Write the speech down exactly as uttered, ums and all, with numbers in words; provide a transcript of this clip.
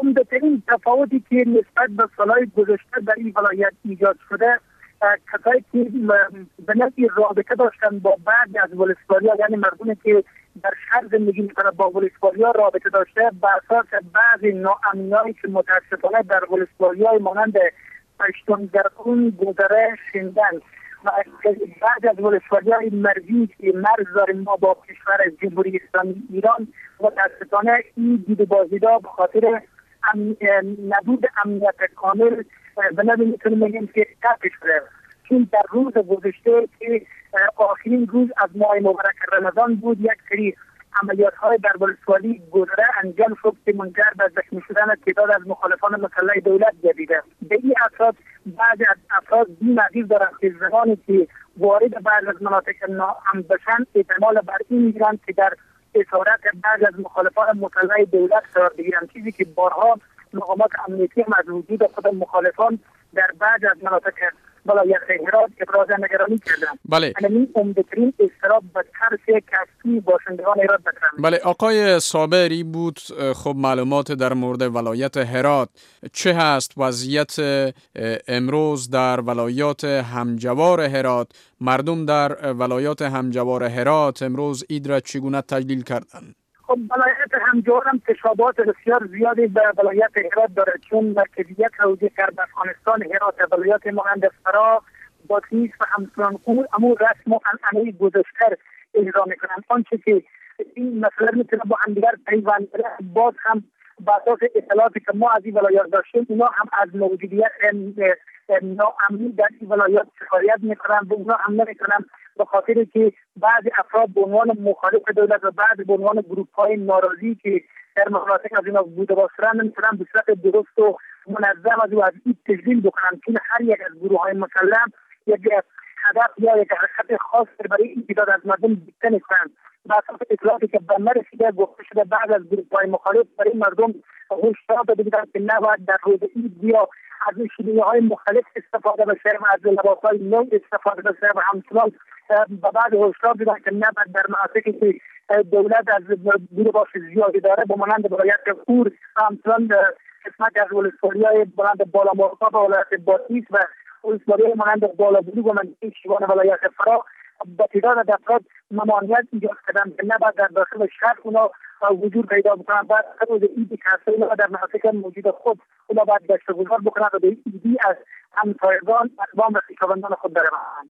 عمده‌ترین تفاوتی که نسبت به سالهای گذشته در این ولایت ایجاد شده، کسایی که به نوعی رابطه داشتن با بعضی از ولسوالی‌ها، یعنی مردمی که در شهر زندگی میکنه با ولسوالی‌ها رابطه داشته، بر اساس بعضی ناامنی‌هایی که متاسفانه در ولسوالی‌های مانند پشتون، گرگون، گذره، شندن و بعضی از ولسوالی‌های مرزی که مرز داریم ما با کشور جمهوری اسلامی ایران، متاسفانه این دید بازدیدا به خاطر ام... نبود امنیت کامل به نوعی میتونیم بگیم که قطع شده. چون در روز گذشته که آخرین روز از ماه مبارک رمضان بود، یک سری عملیات های در ولسوالی گذره انجام شد که منجر به زخمی شدن تعداد از مخالفان مسلح دولت گردیده. به این اساس بعضی از افراد بی نظیر دارند که زمانی که وارد بعض از مناطق ناامن بشن احتمال بر این میگیرند که در اسارت بعضی از مخالفان مسلح دولت قرار بگیرند، چیزی که بارها مقامات امنیتی هم از وجود خود مخالفان در بعض از مناطق ولایت هرات ابراز نگرانی کردند. بله. این عمده‌ترین اضطراب و ترس کسبی باشندگان هرات بکرم. بله آقای صابری بود. خب معلومات در مورد ولایت هرات چه هست؟ وضعیت امروز در ولایات همجوار هرات، مردم در ولایات همجوار هرات امروز عید را چگونه تجلیل کردند؟ خب ولایت همجوار هم تشابهات بسیار زیادی به ولایت هرات داره، چون مرکزیت حوزه غرب افغانستان هرات ولایات مانند فرا، باتیس و همسانقور امور رسم و عنعنه گذشته اجرا میکنند. آنچه که این مسئله میتونه با هم دیگر پیوند بره، باز هم به اساس اطلاعاتی که ما از این ولایات داشتیم، اونا هم از موجودیت ناامنی در این ولایات شکایت میکنن و اونا هم نمیکنن، به خاطر که بعضی افراد به عنوان مخالف دولت و بعضی به عنوان گروه های ناراضی که در مناطق از اینا بوده باشن نمیتونن به صورت درست و منظم از او از این تجلیل بکنن، چون هر یک از گروه های مسلح یک هدف یا یک حرکت خاص برای این تعداد از مردم دیکته میکنن. به اساس اطلاعاتی که به من رسیده گفته شده بعض از گروه های مخالف برای مردم هشدار داده بودن که نباید در روز عید بیا از شیوه های مختلف استفاده بشه و از لباس های نو استفاده بشه و همچنان به بعد هشدار دادن که نباید در مناطقی که دولت از بوده باش زیادی داره به مانند ولایت کور همچنان قسمت از ولسوالی‌های مانند بالا مرغاب و ولایت باتیس و ولسوالی‌های مانند بالا بلوغ و منطقه شیوان ولایت فرا با تعداد افراد ممانعت ایجاد کردن که نباید در داخل شهر اونا وجود پیدا بکنن. بعد روز عید که هست اونا در مناطق موجود خود اونا باید گشت و گذار بکنن و به ایدی از همسایگان اقوام و خویشاوندان خود برسند.